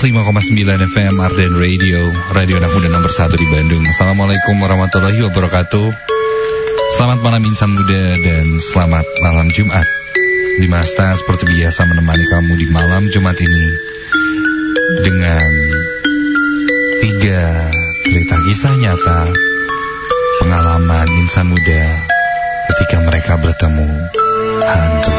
105,9 FM Arden Radio, radio anak muda nomor 1 di Bandung. Assalamualaikum warahmatullahi wabarakatuh. Selamat malam insan muda dan selamat malam Jumat. Dimasta seperti biasa menemani kamu di malam Jumat ini dengan 3 cerita kisah nyata pengalaman insan muda ketika mereka bertemu hantu.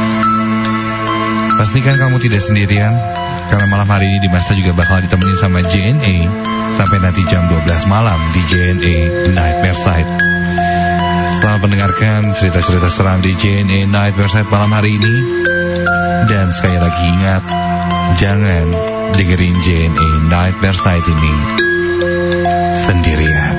Pastikan kamu tidak sendirian, karena malam hari ini Dimasta juga bakal ditemenin sama JNE sampai nanti jam 12 malam di JNE Nightmare Side. Selamat mendengarkan cerita-cerita seram di JNE Nightmare Side malam hari ini. Dan sekali lagi ingat, jangan dengerin JNE Nightmare Side ini sendirian.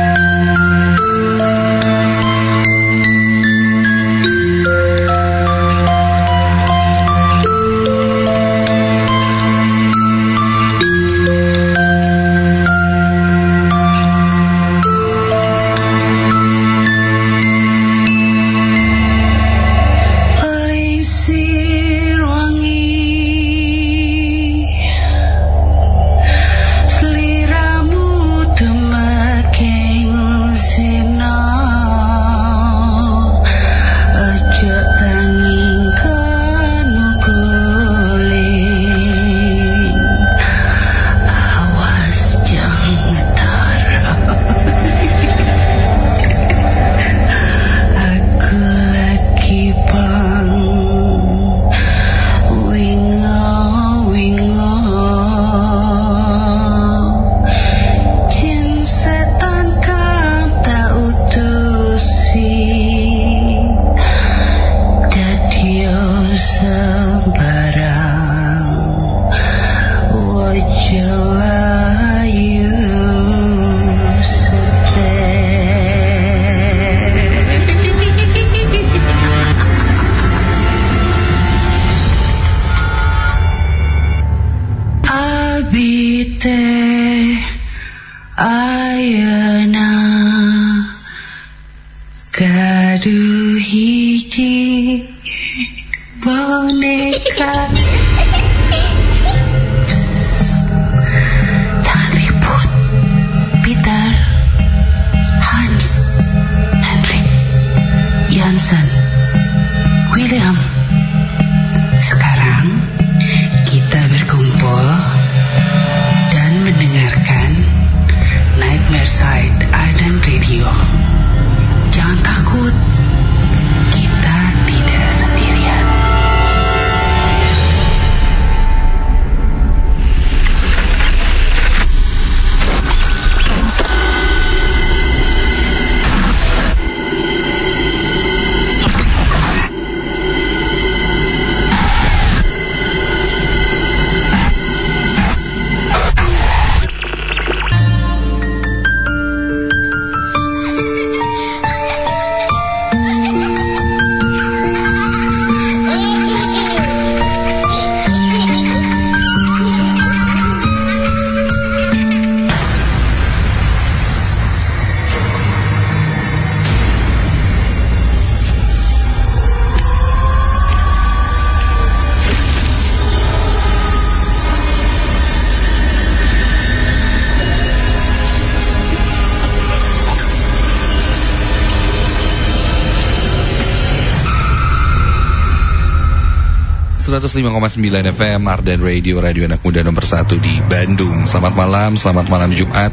FM Arden Radio, radio anak muda nomor 1 di Bandung. Selamat malam Jumat.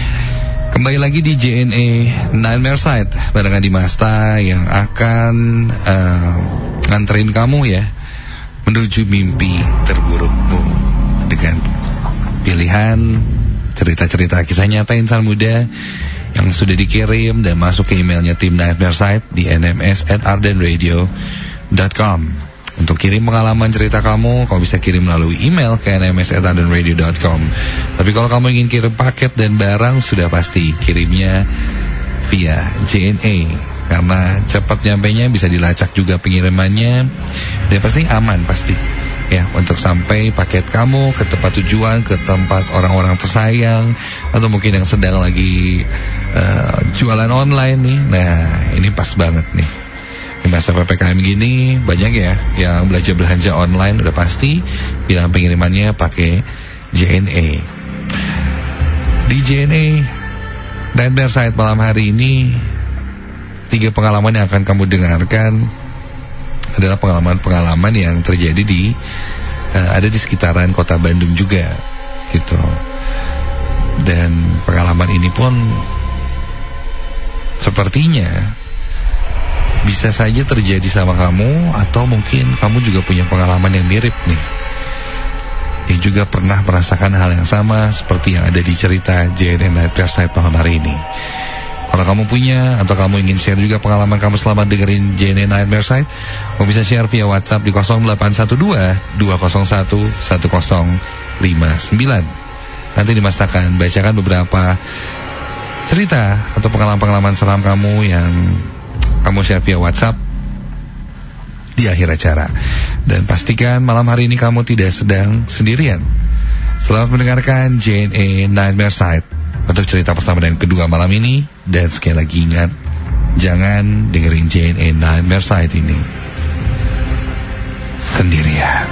Kembali lagi di JNE Nightmare Side barengan Dimasta yang akan nganterin kamu ya menuju mimpi terburukmu dengan pilihan cerita-cerita kisah nyata insan muda yang sudah dikirim dan masuk ke emailnya tim Nightmare Side di nms@ardenradio.com. Untuk kirim pengalaman cerita kamu bisa kirim melalui email ke nms@ardenradio.com. Tapi kalau kamu ingin kirim paket dan barang, sudah pasti kirimnya via JNE, karena cepat nyampainya, bisa dilacak juga pengirimannya, dan pasti aman pasti ya, untuk sampai paket kamu ke tempat tujuan, ke tempat orang-orang tersayang, atau mungkin yang sedang lagi jualan online nih. Nah, ini pas banget nih. Di masa PPKM gini banyak ya yang belanja online, udah pasti bilang pengirimannya pakai JNE. Di JNE Nightmare Side malam hari ini, 3 pengalaman yang akan kamu dengarkan adalah pengalaman-pengalaman yang terjadi ada di sekitaran kota Bandung juga gitu. Dan pengalaman ini pun sepertinya bisa saja terjadi sama kamu, atau mungkin kamu juga punya pengalaman yang mirip nih, yang juga pernah merasakan hal yang sama seperti yang ada di cerita JNE Nightmare Side malam hari ini. Kalau kamu punya atau kamu ingin share juga pengalaman kamu selama dengerin JNE Nightmare Side, kamu bisa share via WhatsApp di 0812-201-1059. Nanti Dimas akan bacakan beberapa cerita atau pengalaman-pengalaman seram kamu yang kamu share via WhatsApp di akhir acara. Dan pastikan malam hari ini kamu tidak sedang sendirian. Selamat mendengarkan JNE Nightmare Side untuk cerita pertama dan kedua malam ini. Dan sekali lagi ingat, jangan dengerin JNE Nightmare Side ini sendirian.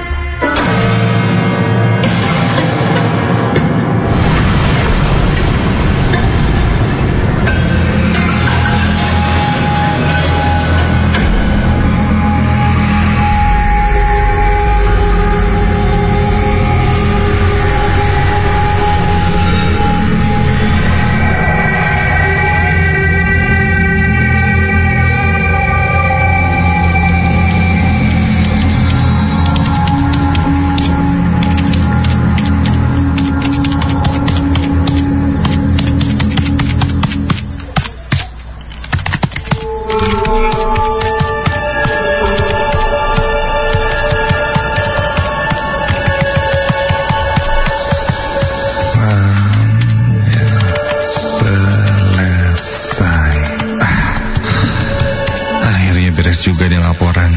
Juga di laporan.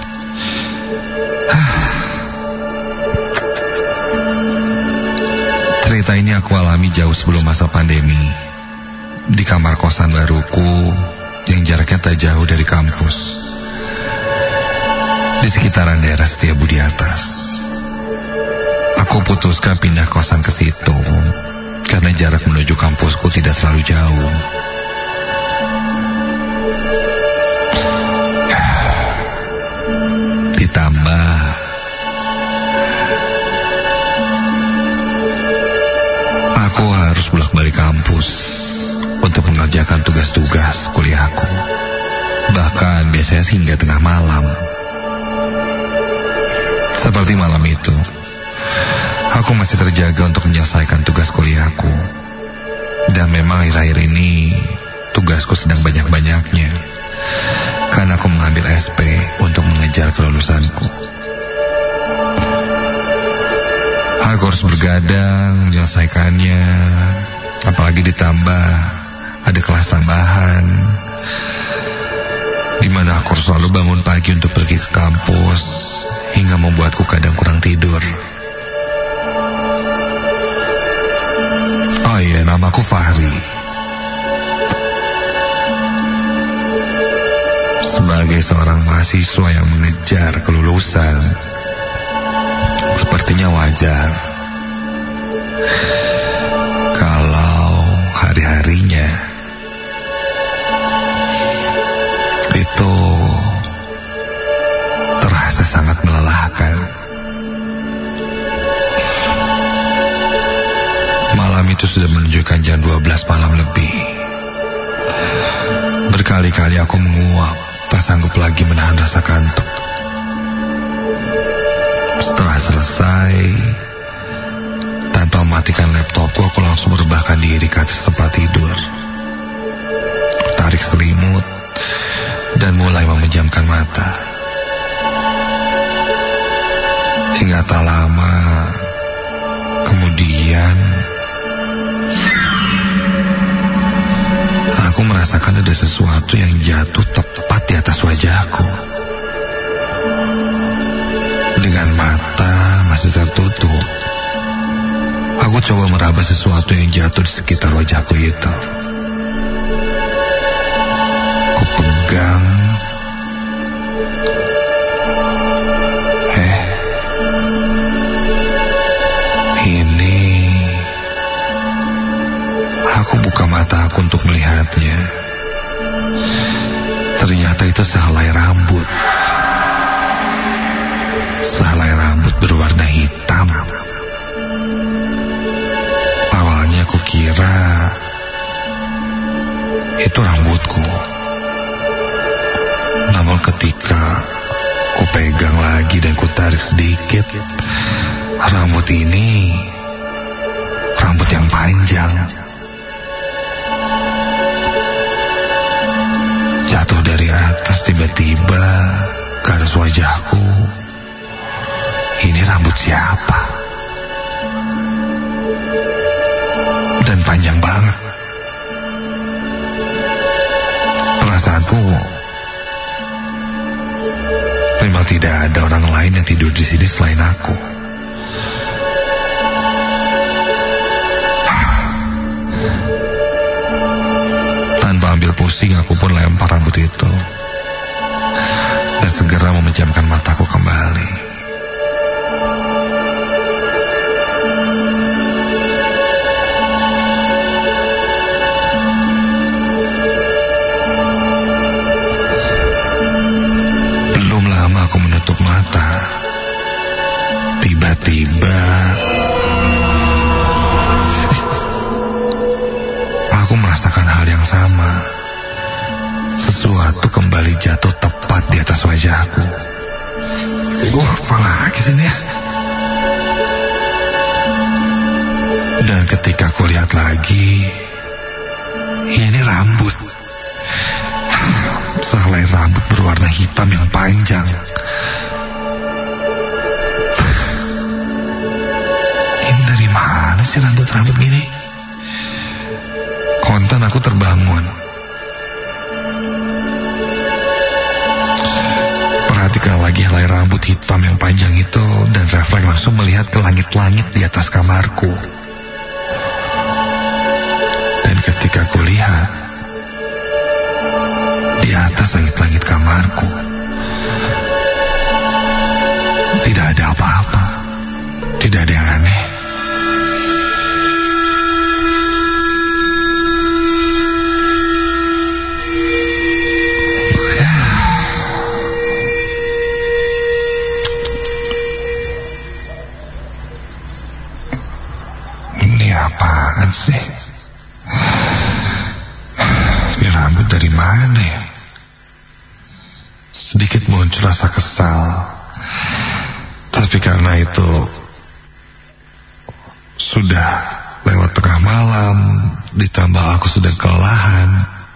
Cerita ini aku alami jauh sebelum masa pandemi, di kamar kosan baruku yang jaraknya tak jauh dari kampus, di sekitaran daerah Setiabudi atas. Aku putuskan pindah kosan ke situ karena jarak menuju kampusku tidak terlalu jauh. Ditambah aku harus bolak-balik kampus untuk mengerjakan tugas-tugas kuliahku, bahkan biasanya hingga tengah malam. Seperti malam itu, aku masih terjaga untuk menyelesaikan tugas kuliahku. Dan memang akhir-akhir ini tugasku sedang banyak-banyaknya, karena aku mengambil SP untuk mengejar kelulusanku. Aku harus bergadang menyelesaikannya, apalagi ditambah ada kelas tambahan, di mana aku harus selalu bangun pagi untuk pergi ke kampus, hingga membuatku kadang kurang tidur. Oh iya, namaku Fahri. Sebagai seorang mahasiswa yang mengejar kelulusan, sepertinya wajar kalau hari-harinya itu terasa sangat melelahkan. Malam itu sudah menunjukkan jam 12 malam lebih. Berkali-kali aku menguap, tak sanggup lagi menahan rasa kantuk. Setelah selesai, tanpa mematikan laptopku, aku langsung merebahkan diri ke atas tempat tidur, tarik selimut, dan mulai memejamkan mata. Hingga tak lama kemudian, aku merasakan ada sesuatu yang jatuh tepat di atas wajahku. Dengan mata masih tertutup, aku coba meraba sesuatu yang jatuh di sekitar wajahku itu. Ku pegang. Aku buka mata aku untuk melihatnya. Ternyata itu sehelai rambut. Sehelai rambut berwarna hitam. Awalnya aku kira itu rambutku. Namun ketika ku pegang lagi dan ku tarik sedikit, rambut ini rambut yang panjang. Jatuh dari atas tiba-tiba ke atas wajahku. Ini rambut siapa? Dan panjang banget. Perasaanku memang tidak ada orang lain yang tidur di sini selain aku. Tanpa ambil pusing, aku pun lempar rambut itu dan segera memejamkan mataku kembali. Belum lama aku menutup mata, tiba-tiba aku merasakan hal yang sama. Sesuatu kembali jatuh tepat di atas wajahku. Apa lagi sini ya? Dan ketika aku lihat lagi, ini rambut. Sehelai rambut berwarna hitam yang panjang. Ini dari mana sih rambut-rambut gini? Kontan aku terbangun. Perhatikan lagi helai rambut hitam yang panjang itu dan refleks langsung melihat ke langit-langit di atas kamarku. Dan ketika aku lihat, di atas langit-langit kamarku tidak ada apa-apa. Tidak ada yang aneh. Ini apaan sih? Ini rambut dari mana ya? Sedikit muncul rasa kesal. Tapi karena itu sudah lewat tengah malam, ditambah aku sudah kelelahan,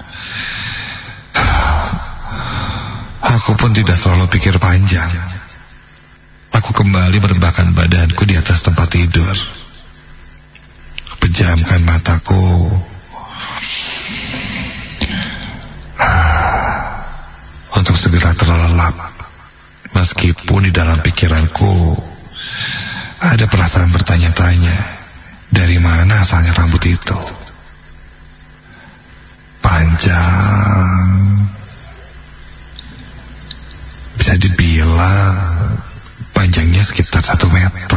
aku pun tidak terlalu pikir panjang. Aku kembali merebahkan badanku di atas tempat tidur, pejamkan mataku, untuk segera terlelap. Meskipun di dalam pikiranku ada perasaan bertanya-tanya, dari mana asalnya rambut itu? Panjang, bisa dibilang panjangnya sekitar 1 meter.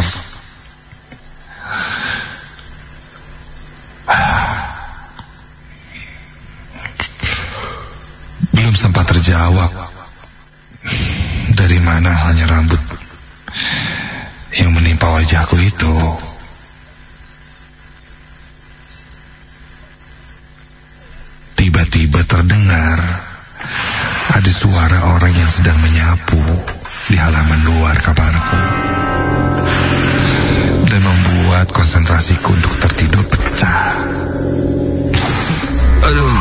Belum sempat terjawab dari mana asalnya rambut yang menimpa wajahku itu. Tiba-tiba terdengar ada suara orang yang sedang menyapu di halaman luar kamarku dan membuat konsentrasiku untuk tertidur pecah. Aduh.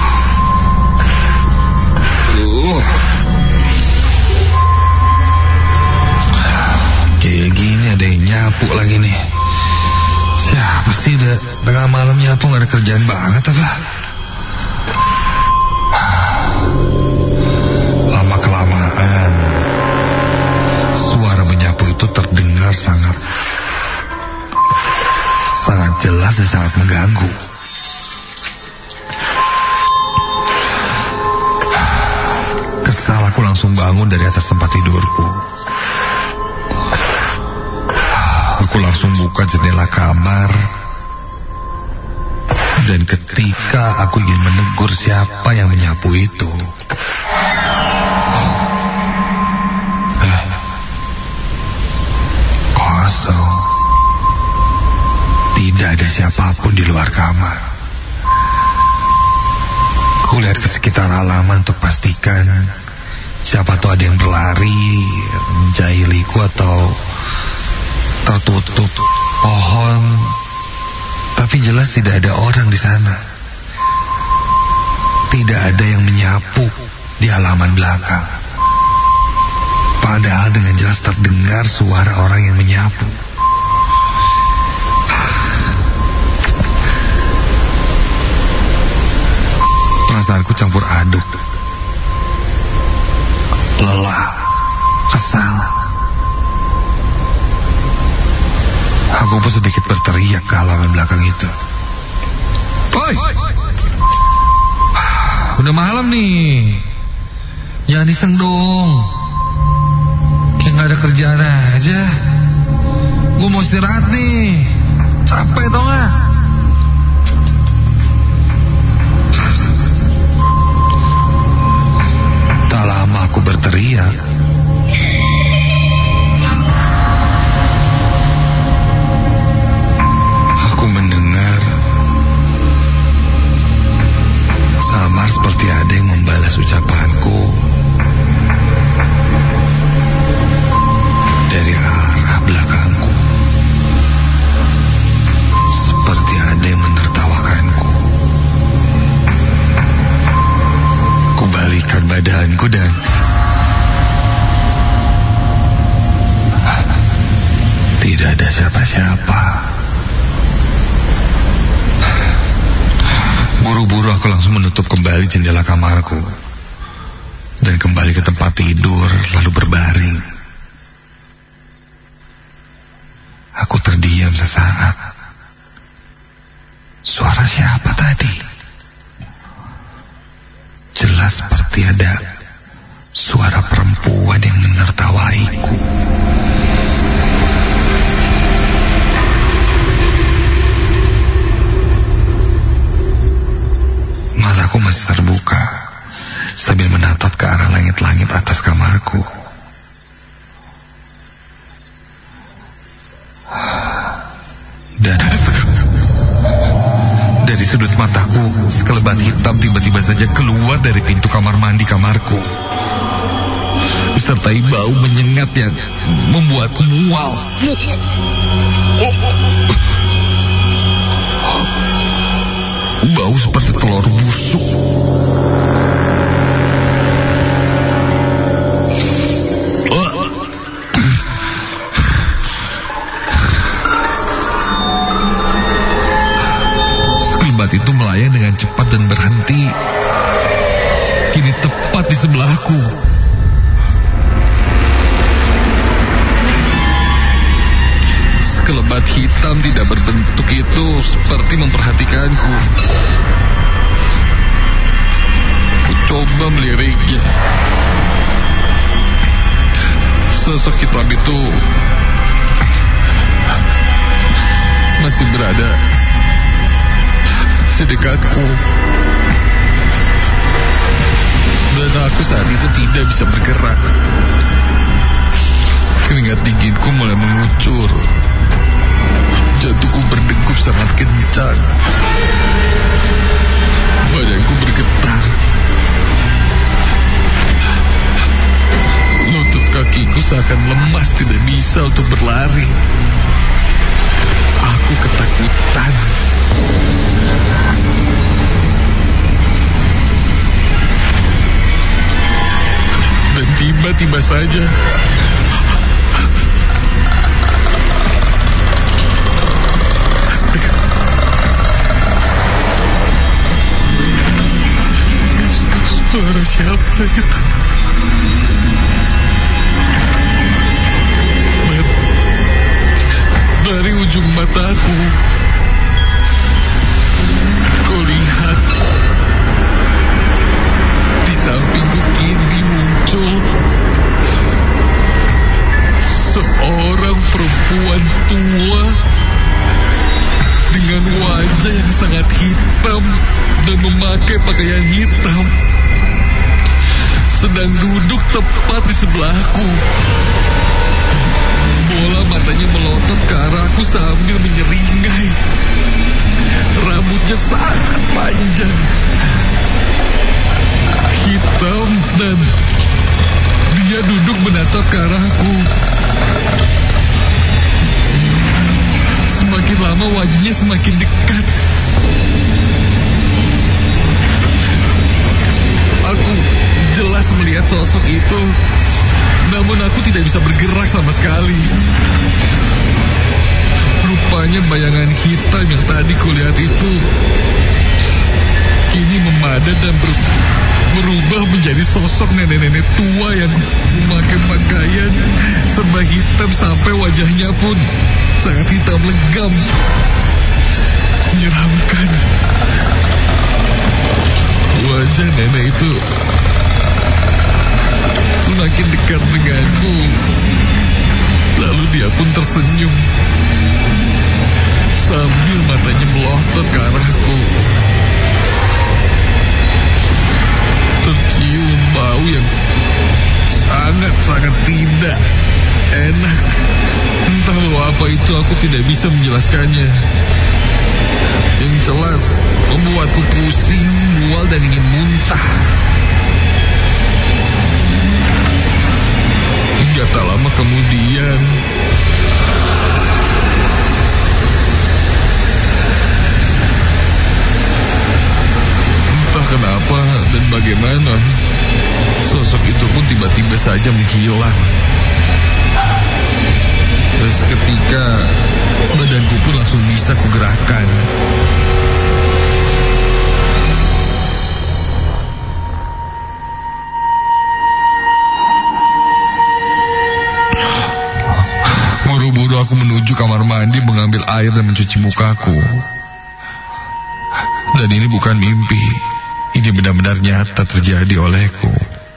Kayak gini ada yang nyapu lagi nih. Siapa sih tengah malam nyapu, gak ada kerjaan banget apa? Lama-kelamaan suara menyapu itu terdengar sangat jelas dan sangat mengganggu. Kesal aku langsung bangun dari atas tempat tidurku. Aku langsung buka jendela kamar Dan ketika aku ingin menegur siapa yang menyapu itu, kosong. Tidak ada siapapun di luar kamar. Kulihat ke sekitar halaman untuk pastikan siapa tahu ada yang berlari, menjahiliku atau tertutup pohon. Tapi jelas tidak ada orang di sana. Tidak ada yang menyapu di halaman belakang. Padahal dengan jelas terdengar suara orang yang menyapu. Perasaanku campur aduk. Lelah, kesal. Aku pun sedikit berteriak ke halaman belakang itu. Oi! Udah malam nih. Jangan iseng dong. Kayak gak ada kerjaan aja. Gue mau istirahat nih. Capek tau gak? Tak lama aku berteriak. Aku mendengar samar seperti ada yang membalas ucapanku dari arah belakangku. Seperti ada yang menertawakanku. Kubalikan badanku dan tidak ada siapa-siapa. Buru-buru aku langsung menutup kembali jendela kamarku dan kembali ke tempat tidur lalu berbaring. Aku terdiam sesaat. Suara siapa tadi? Jelas seperti ada suara perempuan yang menertawaiku. Mataku masih terbuka sambil menatap ke arah langit-langit atas kamarku. Dan dari sudut mataku, sekelebat hitam tiba-tiba saja keluar dari pintu kamar mandi kamarku. Disertai bau menyengat yang membuatku mual. Bau seperti telur busuk. Sekelebat itu melayang dengan cepat dan berhenti. Kini tepat di sebelahku. Sekelebat hitam tidak berbentuk itu seperti memperhatikanku. Ku coba meliriknya. Sosok hitam itu masih berada sedekatku. Dan aku saat itu tidak bisa bergerak. Keringat dinginku mulai mengucur. Jantungku berdegup sangat kencang. Badanku bergetar. Lutut kakiku seakan lemas, tidak bisa untuk berlari. Aku ketakutan. Dan tiba-tiba saja suara siapa itu? Dan dari ujung mataku, kau lihat di sampingku kini muncul seorang perempuan tua dengan wajah yang sangat hitam. hitam dan memakai pakaian hitam sedang duduk tepat di sebelahku. Bola matanya melotot ke arahku sambil menyeringai. Rambutnya sangat panjang, hitam, dan dia duduk menatap ke arahku. Semakin lama wajahnya semakin dekat. Aku jelas melihat sosok itu, namun aku tidak bisa bergerak sama sekali. Rupanya bayangan hitam yang tadi kulihat itu kini memadat dan berubah menjadi sosok nenek-nenek tua yang memakai pakaian serba hitam sampai wajahnya pun sangat hitam legam. Menyeramkan. Wajah nenek itu semakin dekat denganku. Lalu dia pun tersenyum sambil matanya melotot ke arahku. Tercium bau yang sangat-sangat tidak enak. Entah bau apa itu, aku tidak bisa menjelaskannya. Yang jelas membuatku pusing, mual, dan ingin muntah. Hingga tak lama kemudian entah kenapa dan bagaimana sosok itu pun tiba-tiba saja menghilang. Dan seketika badanku pun langsung bisa kugerakkan. Buru-buru aku menuju kamar mandi mengambil air dan mencuci mukaku. Dan ini bukan mimpi. Ini benar-benar nyata terjadi olehku.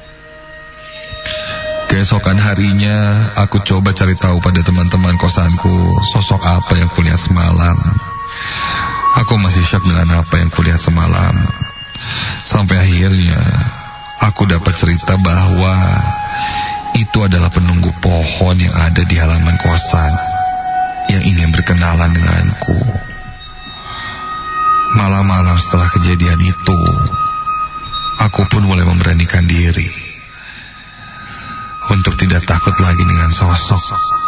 Keesokan harinya, aku coba cari tahu pada teman-teman kosanku sosok apa yang kulihat semalam. Aku masih syok dengan apa yang kulihat semalam. Sampai akhirnya, aku dapat cerita bahwa itu adalah penunggu pohon yang ada di halaman kosan yang ingin berkenalan denganku. Malam-malam setelah kejadian itu, aku pun mulai memberanikan diri untuk tidak takut lagi dengan sosok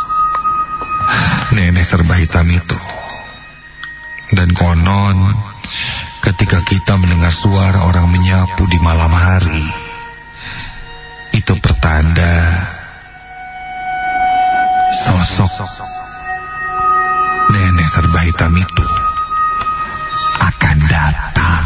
nenek serba hitam itu. Dan konon, ketika kita mendengar suara orang menyapu di malam hari, itu pertanda sosok nenek serba hitam itu akan datang.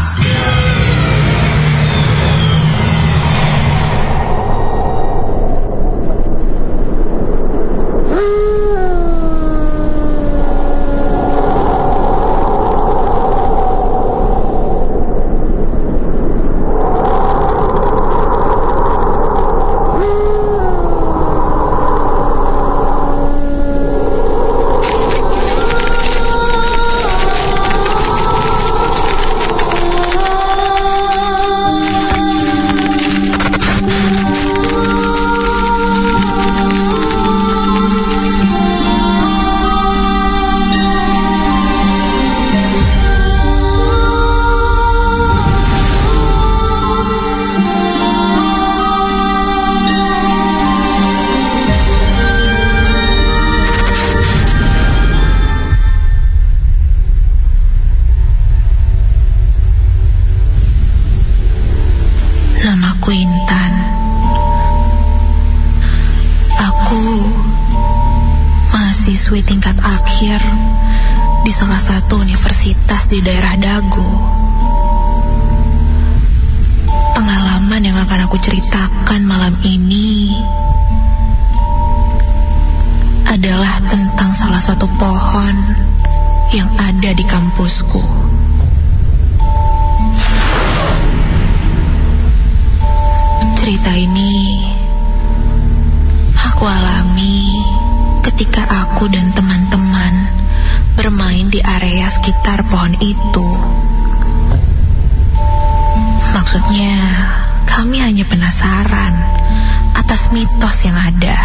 Tingkat akhir di salah satu universitas di daerah Dago. Pengalaman yang akan aku ceritakan malam ini adalah tentang salah satu pohon yang ada di kampusku. Cerita ini aku alami ketika aku dan teman-teman bermain di area sekitar pohon itu. kami hanya penasaran atas mitos yang ada.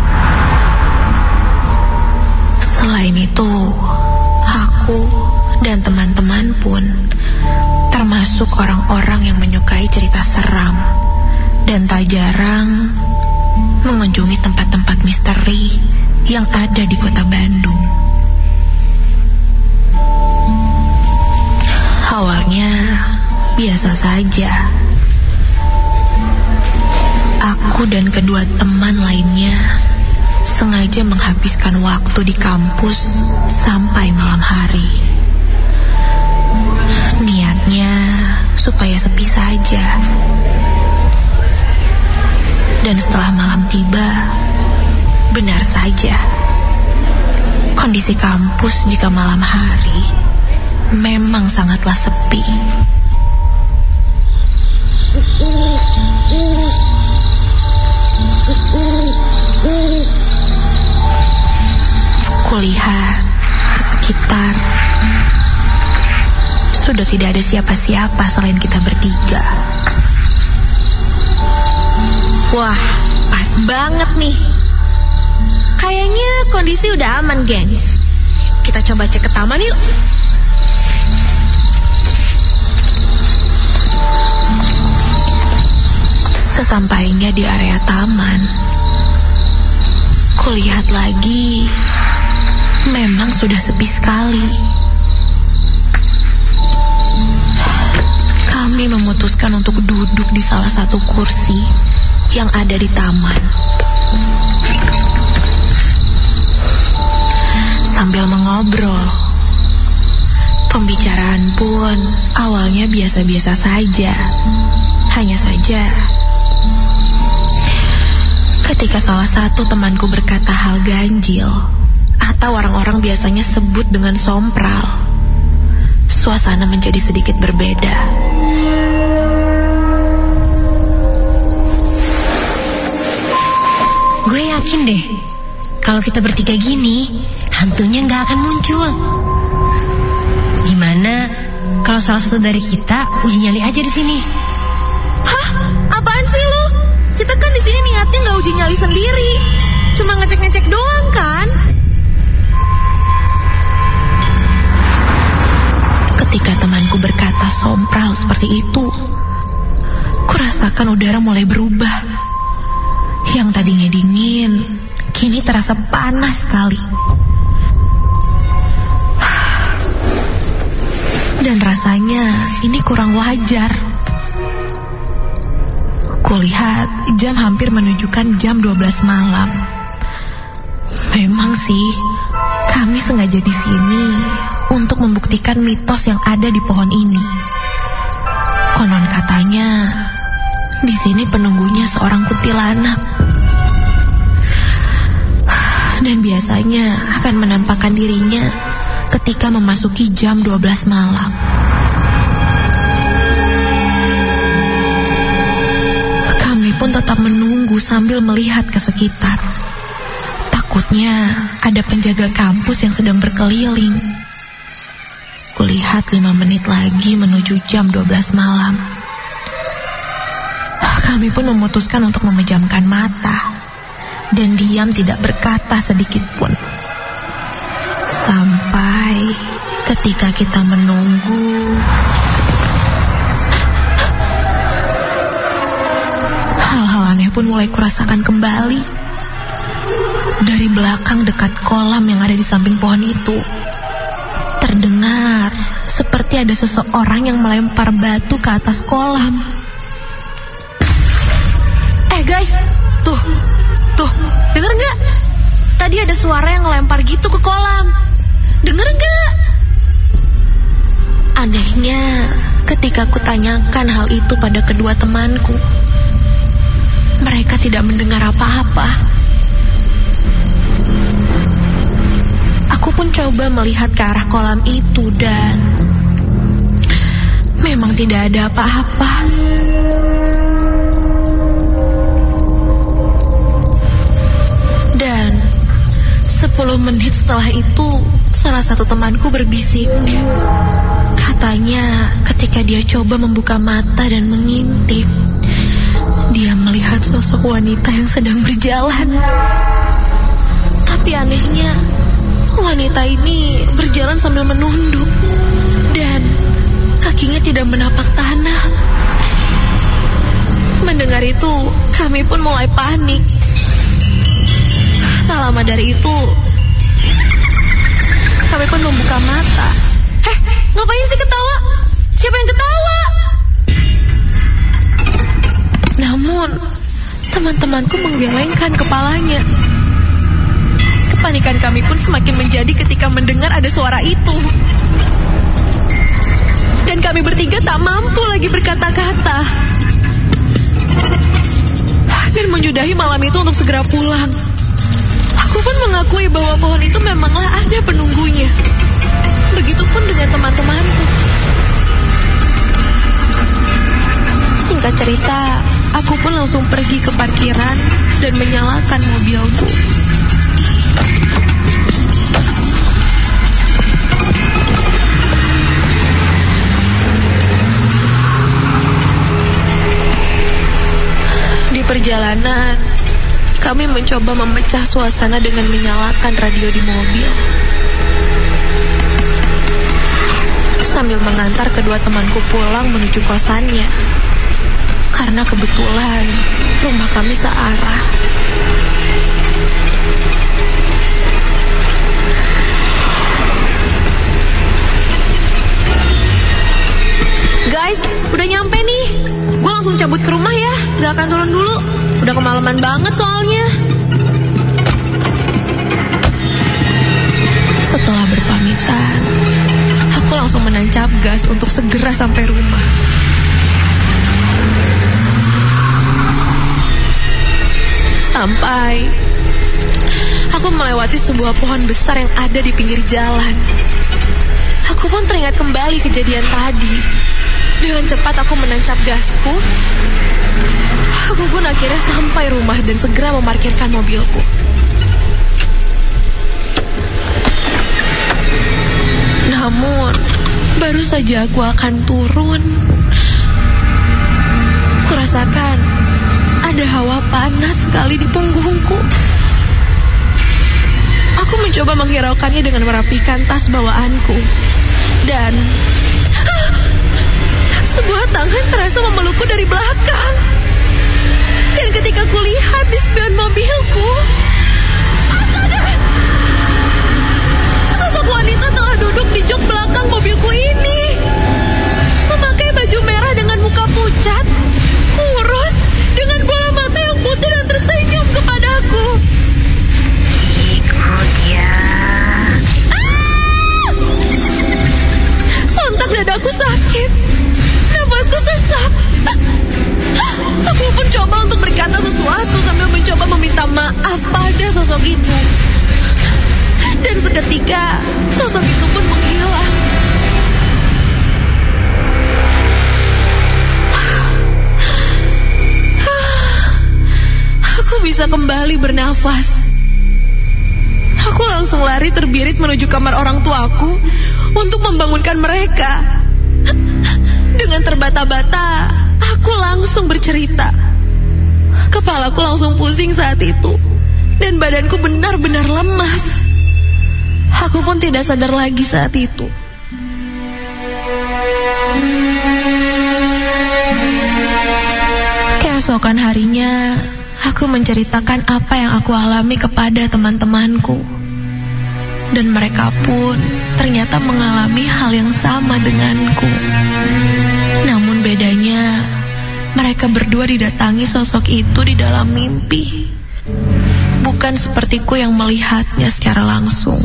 Selain itu, aku dan teman-teman pun termasuk orang-orang yang menyukai cerita seram dan tak jarang mengunjungi tempat-tempat misteri yang ada di kota Bandung. Awalnya biasa saja. Aku dan kedua teman lainnya sengaja menghabiskan waktu di kampus sampai malam hari. Niatnya supaya sepi saja. Dan setelah malam tiba, benar saja, kondisi kampus jika malam hari memang sangatlah sepi. Kulihat ke sekitar, sudah tidak ada siapa-siapa selain kita bertiga. Wah, pas banget nih. Kayaknya kondisi udah aman, gengs. Kita coba cek ke taman yuk. Sesampainya di area taman, kulihat lagi, memang sudah sepi sekali. Kami memutuskan untuk duduk di salah satu kursi yang ada di taman. Sambil mengobrol, pembicaraan pun awalnya biasa-biasa saja. Hanya saja, ketika salah satu temanku berkata hal ganjil, atau orang-orang biasanya sebut dengan sompral, suasana menjadi sedikit berbeda. Gue yakin deh, kalau kita bertiga gini, hantunya nggak akan muncul. Gimana kalau salah satu dari kita uji nyali aja di sini? Hah? Apaan sih lu? Kita kan di sini niatnya nggak uji nyali sendiri, cuma ngecek-ngecek doang kan? Ketika temanku berkata sompral seperti itu, kurasakan udara mulai berubah. Yang tadinya dingin, kini terasa panas sekali. Dan rasanya ini kurang wajar. Kulihat jam hampir menunjukkan jam 12 malam. Memang sih, kami sengaja di sini untuk membuktikan mitos yang ada di pohon ini. Konon katanya, di sini penunggunya seorang kuntilanak. Dan biasanya akan menampakkan dirinya ketika memasuki jam 12 malam. Kami pun tetap menunggu sambil melihat ke sekitar. Takutnya ada penjaga kampus yang sedang berkeliling. Kulihat 5 menit lagi menuju jam 12 malam. Kami pun memutuskan untuk memejamkan mata dan diam tidak berkata sedikit pun. Sampai ketika kita menunggu, hal-hal aneh pun mulai kurasakan kembali. Dari belakang dekat kolam yang ada di samping pohon itu, terdengar seperti ada seseorang yang melempar batu ke atas kolam. Guys, tuh, denger nggak? Tadi ada suara yang ngelempar gitu ke kolam. Denger nggak? Anehnya, ketika aku tanyakan hal itu pada kedua temanku, mereka tidak mendengar apa-apa. Aku pun coba melihat ke arah kolam itu dan memang tidak ada apa-apa. Dan 10 menit setelah itu, salah satu temanku berbisik, Nyatanya ketika dia coba membuka mata dan mengintip, dia melihat sosok wanita yang sedang berjalan. Tapi anehnya, wanita ini berjalan sambil menunduk dan kakinya tidak menapak tanah. Mendengar itu, kami pun mulai panik. Tak lama dari itu, kami pun membuka mata. Ngapain sih ketawa? Siapa yang ketawa? Namun, teman-temanku menggelengkan kepalanya. Kepanikan kami pun semakin menjadi ketika mendengar ada suara itu. Dan kami bertiga tak mampu lagi berkata-kata. Dan menyudahi malam itu untuk segera pulang. Aku pun mengakui bahwa pohon itu memanglah ada penunggunya. Begitupun dengan teman-temanku. Singkat cerita, aku pun langsung pergi ke parkiran dan menyalakan mobilku. Di perjalanan, kami mencoba memecah suasana dengan menyalakan radio di mobil. Sambil mengantar kedua temanku pulang menuju kosannya. Karena kebetulan rumah kami searah. Guys, udah nyampe nih. Gue langsung cabut ke rumah ya. Gak akan turun dulu. Udah kemalaman banget soalnya. Setelah berpamitan, aku langsung menancap gas untuk segera sampai rumah. Sampai aku melewati sebuah pohon besar yang ada di pinggir jalan. Aku pun teringat kembali kejadian tadi. Dengan cepat aku menancap gasku. Aku pun akhirnya sampai rumah dan segera memarkirkan mobilku. Namun, baru saja aku akan turun, kurasakan ada hawa panas sekali di punggungku. Aku mencoba menghiraukannya dengan merapikan tas bawaanku. Dan sebuah tangan terasa memelukku dari belakang. Dan ketika kulihat di spion mobilku, astaga! Sosok wanita telah duduk di jok belakang mobilku ini. Memakai baju merah dengan muka pucat, kurus, dengan bola mata yang putih dan tersenyum kepadaku. Sontak dadaku sakit, nafasku sesak. Aku pun coba untuk berkata sesuatu sambil mencoba meminta maaf pada sosok itu. Dan seketika sosok itu pun menghilang. Aku bisa kembali bernafas. Aku langsung lari terbirit menuju kamar orang tuaku untuk membangunkan mereka. Dengan terbata-bata, aku langsung bercerita. Kepalaku langsung pusing saat itu, dan badanku benar-benar lemas. Aku pun tidak sadar lagi saat itu. Keesokan harinya, aku menceritakan apa yang aku alami kepada teman-temanku. Dan mereka pun ternyata mengalami hal yang sama denganku. Namun bedanya, mereka berdua didatangi sosok itu di dalam mimpi. Bukan sepertiku yang melihatnya secara langsung.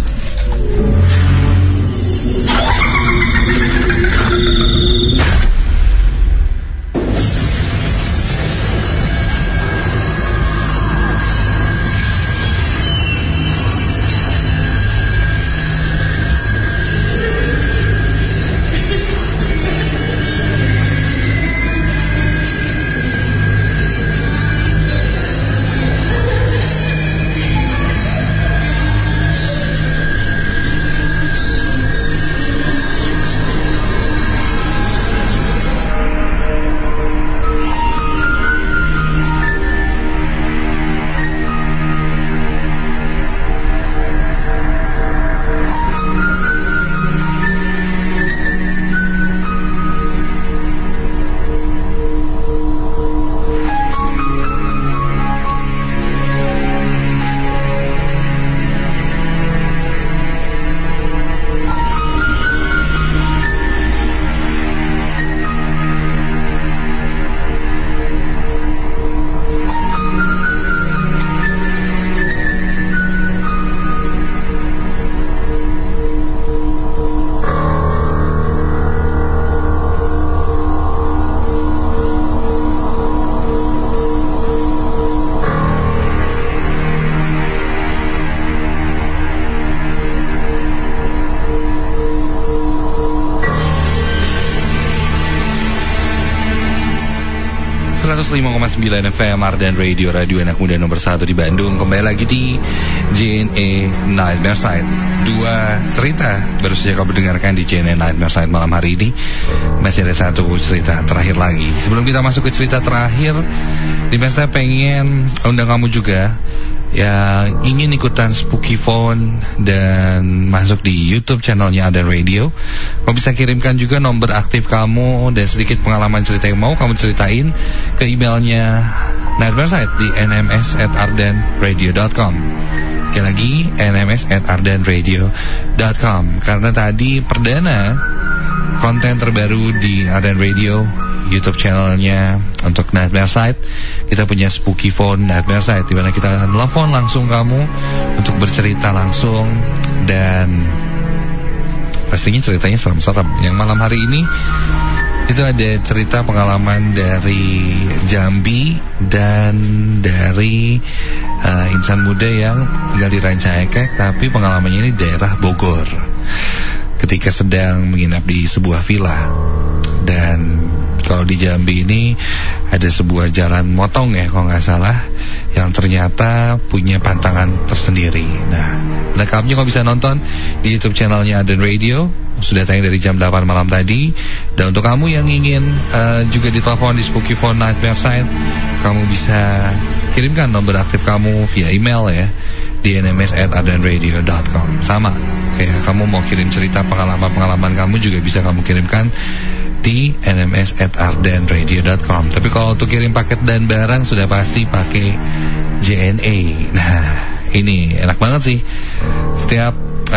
105,9 FM Ardan Radio, radio anak muda nomor 1 di Bandung. Kembali lagi di JNE Nightmare Side. Dua cerita baru saja kau mendengarkan di JNE Nightmare Side malam hari ini. Masih ada satu cerita terakhir lagi. Sebelum kita masuk ke cerita terakhir, Dimesta pengen undang kamu juga yang ingin ikutan Spooky Phone dan masuk di YouTube channelnya Ardan Radio. Kamu bisa kirimkan juga nomor aktif kamu dan sedikit pengalaman cerita yang mau kamu ceritain ke emailnya Nightmare Side di nms@ardanradio.com. Sekali lagi nms@ardanradio.com. Karena tadi perdana konten terbaru di Ardan Radio YouTube channelnya untuk Nightmare Side, kita punya Spooky Phone Nightmare Side, di mana kita telepon langsung kamu untuk bercerita langsung dan pastinya ceritanya serem-serem. Yang malam hari ini itu ada cerita pengalaman dari Jambi dan dari insan muda yang tinggal di Rancaekek, tapi pengalamannya ini daerah Bogor. Ketika sedang menginap di sebuah villa. Dan kalau di Jambi ini ada sebuah jalan motong ya kalau nggak salah, yang ternyata punya pantangan tersendiri. Nah, lengkapnya kau bisa nonton di YouTube channelnya Ardan Radio. Sudah tayang dari jam 8 malam tadi. Dan untuk kamu yang ingin juga ditelepon di Spooky Phone Nightmare Side, kamu bisa kirimkan nomor aktif kamu via email ya di nms@ardanradio.com. Sama kayak kamu mau kirim cerita pengalaman-pengalaman kamu juga bisa kamu kirimkan di nms@ardanradio.com. Tapi kalau untuk kirim paket dan barang sudah pasti pakai JNE. Nah, ini enak banget sih. Setiap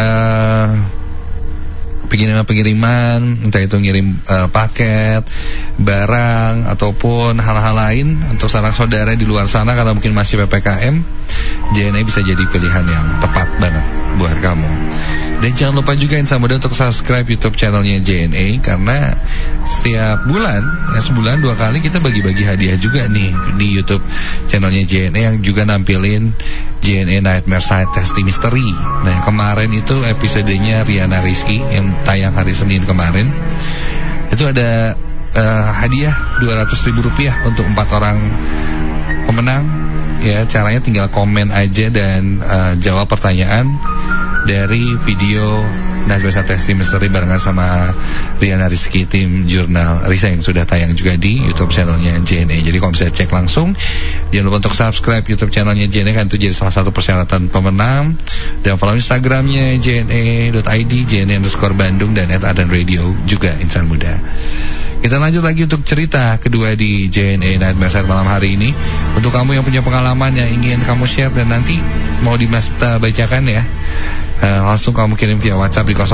pengiriman, entah itu ngirim paket, barang ataupun hal-hal lain untuk sanak saudara di luar sana, karena mungkin masih PPKM, JNE bisa jadi pilihan yang tepat banget buat kamu. Dan jangan lupa juga insan muda untuk subscribe YouTube channelnya JNE, karena setiap bulan, ya sebulan 2 kali kita bagi-bagi hadiah juga nih di YouTube channelnya JNE yang juga nampilin JNE Nightmare Side Testi Misteri. Nah, kemarin itu episodenya Riana Rizky yang tayang hari Senin kemarin. Itu ada hadiah Rp200.000 untuk 4 orang pemenang. Ya, caranya tinggal komen aja dan jawab pertanyaan dari video Nightmare Side Testi Misteri barengan sama Riana Rizky tim jurnal Risa yang sudah tayang juga di YouTube channelnya JNE. Jadi kalau bisa cek langsung. Jangan lupa untuk subscribe YouTube channelnya JNE, kan itu jadi salah satu persyaratan pemenang. Dan follow Instagramnya jne.id, jne_Bandung dan @ardanradio juga insan muda. Kita lanjut lagi untuk cerita kedua di JNE Nightmare Side malam hari ini. Untuk kamu yang punya pengalaman yang ingin kamu share dan nanti mau Dimesta bacakan ya, langsung kamu kirim via WhatsApp di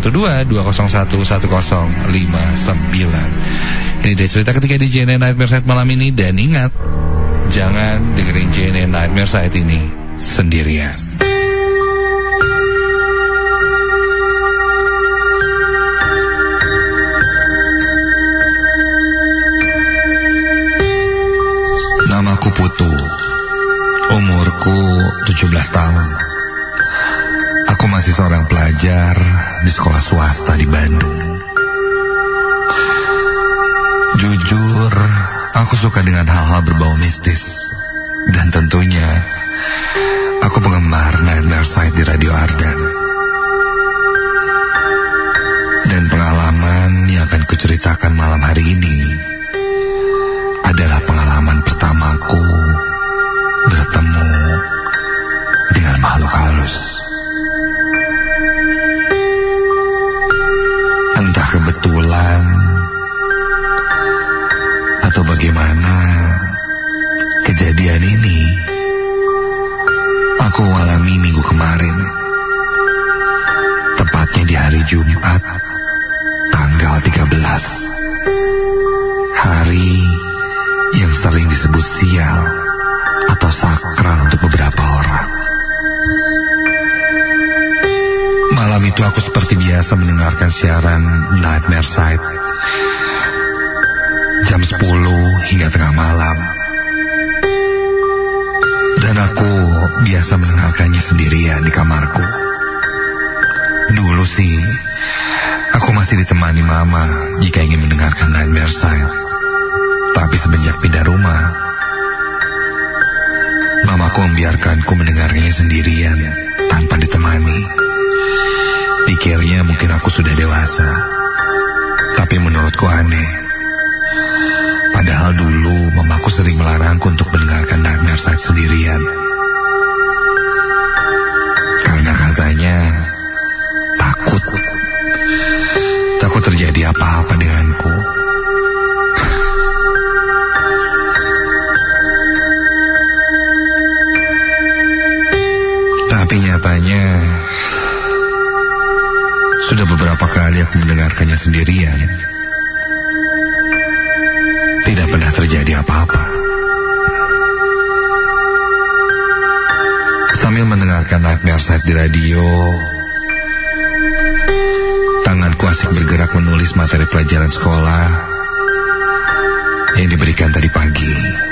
0812-201-1059. Ini dia cerita ketiga di JNE Nightmare Side malam ini. Dan ingat, jangan dengerin JNE Nightmare Side ini sendirian. Namaku Putu. Umurku 17 tahun. Aku masih seorang pelajar di sekolah swasta di Bandung. Jujur, aku suka dengan hal-hal berbau mistis. Dan tentunya, aku penggemar Nightmare Side di Radio Ardan. Dan pengalaman yang akan kuceritakan malam hari ini adalah pengalaman pertamaku bertemu dengan makhluk halus. Entah kebetulan atau bagaimana kejadian ini aku alami minggu kemarin, tepatnya di hari Jumat tanggal 13, hari yang sering disebut sial atau sakral untuk beberapa orang. Malam itu aku seperti biasa mendengarkan siaran Nightmare Side jam 10 hingga tengah malam. Dan aku biasa mendengarkannya sendirian di kamarku. Dulu sih, aku masih ditemani mama jika ingin mendengarkan Nightmare Side. Tapi semenjak pindah rumah. Mamaku membiarkanku mendengarnya sendirian tanpa ditemani. Pikirnya mungkin aku sudah dewasa, tapi menurutku aneh. Padahal dulu mamaku sering melarangku untuk mendengarkan Nightmare Side sendirian. Karena katanya takut terjadi apa-apa denganku. Tapi nyatanya sudah beberapa kali aku mendengarkannya sendirian. Tidak pernah terjadi apa-apa. Sambil mendengarkan Nightmare Side di radio, tanganku asik bergerak menulis materi pelajaran sekolah yang diberikan tadi pagi.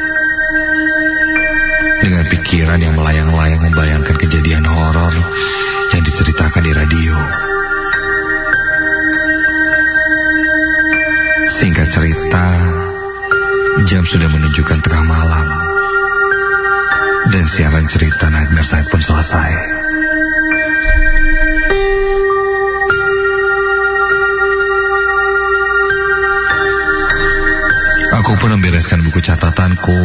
Dengan pikiran yang melayang-layang membayangkan kejadian horor yang diceritakan di radio. Singkat cerita, jam sudah menunjukkan tengah malam, dan siaran cerita Nightmare Side pun selesai. Aku pun membereskan buku catatanku,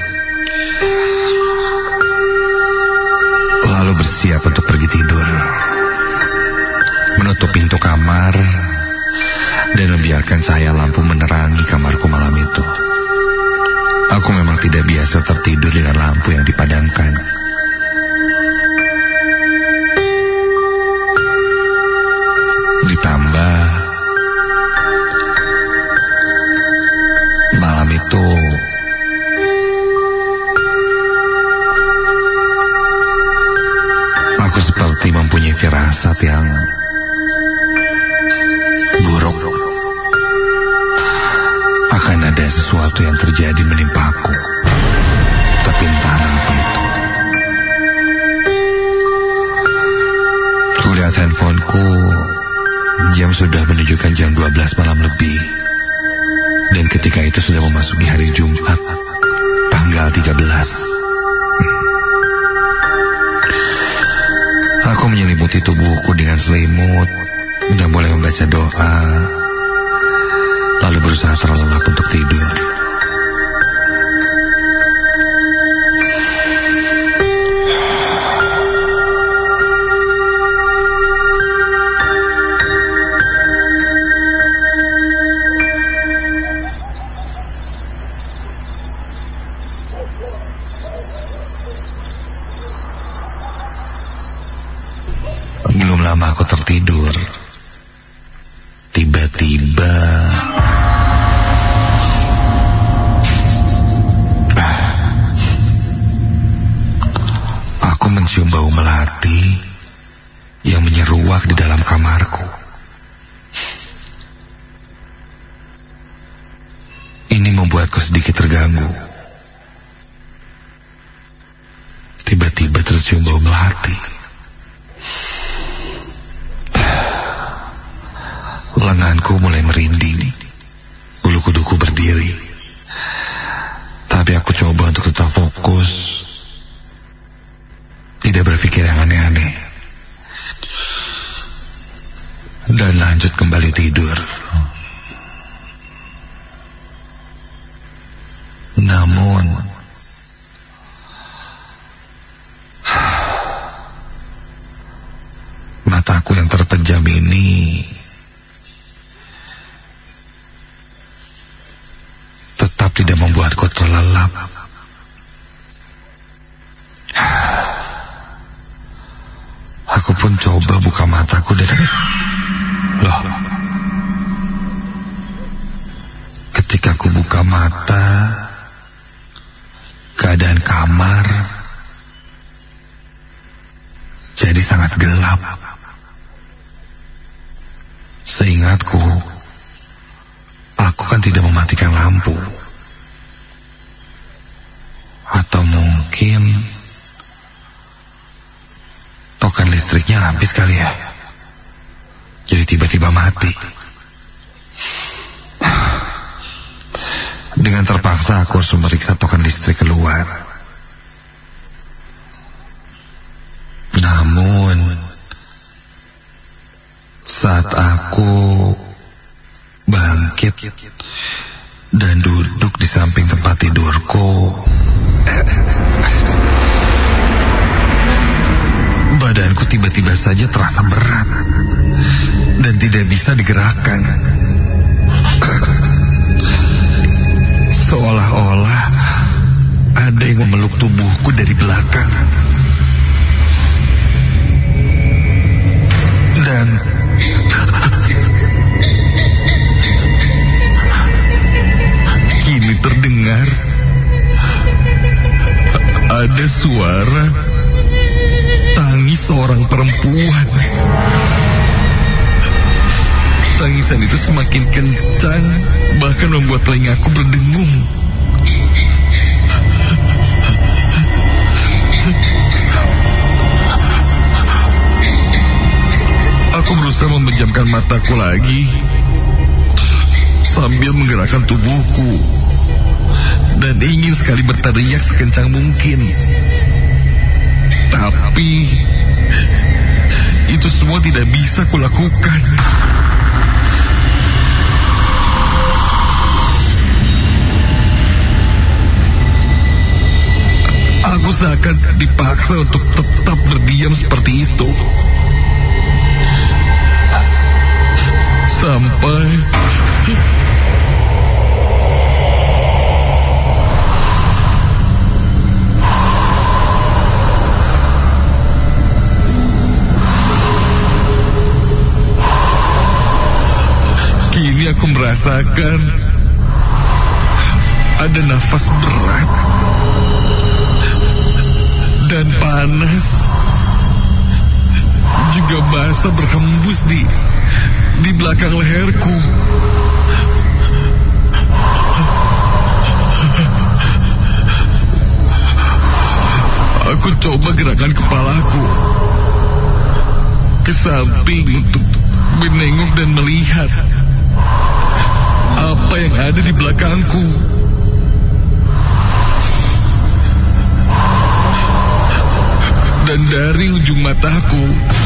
lalu bersiap untuk pergi tidur. Menutup pintu kamar dan membiarkan cahaya lampu menerangi kamarku malam itu. Aku memang tidak biasa tertidur dengan lampu yang dipadamkan. Ditambah malam itu aku seperti mempunyai firasat yang buruk. Akan ada sesuatu yang terjadi menimpaku, tapi entah apa itu. Kulihat handphoneku, jam sudah menunjukkan jam 12 malam lebih. Dan ketika itu sudah memasuki hari Jumat, tanggal 13. Aku menyelimuti tubuhku dengan selimut dan mulai membaca doa, lalu berusaha terlelap untuk tidur. Belum lama aku tertidur, tiba-tiba aku mencium bau melati yang menyeruak di dalam kamarku. Ini membuatku sedikit terganggu. Tiba-tiba tercium bau melati. Lenganku mulai merinding, bulu kuduku berdiri. Tapi aku coba untuk tetap fokus, tidak berpikir yang aneh-aneh, dan lanjut kembali tidur. Namun mataku yang terpejam ini tetap tidak membuatku terlelap. Aku pun coba buka mataku dan loh, ketika aku buka mata, keadaan kamar jadi sangat gelap. Seingatku, aku kan tidak mematikan lampu. Atau mungkin token listriknya habis kali ya, jadi tiba-tiba mati. Dengan terpaksa aku harus memeriksa token listrik keluar. Namun, saat aku bangkit dan duduk di samping tempat tidurku, badanku tiba-tiba saja terasa berat dan tidak bisa digerakkan. Seolah-olah ada yang memeluk tubuhku dari belakang. Dan kini terdengar ada suara tangis seorang perempuan. Tangisan itu semakin kencang, bahkan membuat telingaku berdengung. Aku berusaha memejamkan mataku lagi sambil menggerakkan tubuhku dan ingin sekali berteriak sekencang mungkin. Tapi itu semua tidak bisa kulakukan. Aku seakan dipaksa untuk tetap berdiam seperti itu. Sampai kini aku merasakan ada nafas berat dan panas, juga basah berhembus di belakang leherku. Aku coba gerakan kepalaku ke samping untuk menengok dan melihat apa yang ada di belakangku. Dan dari ujung mataku,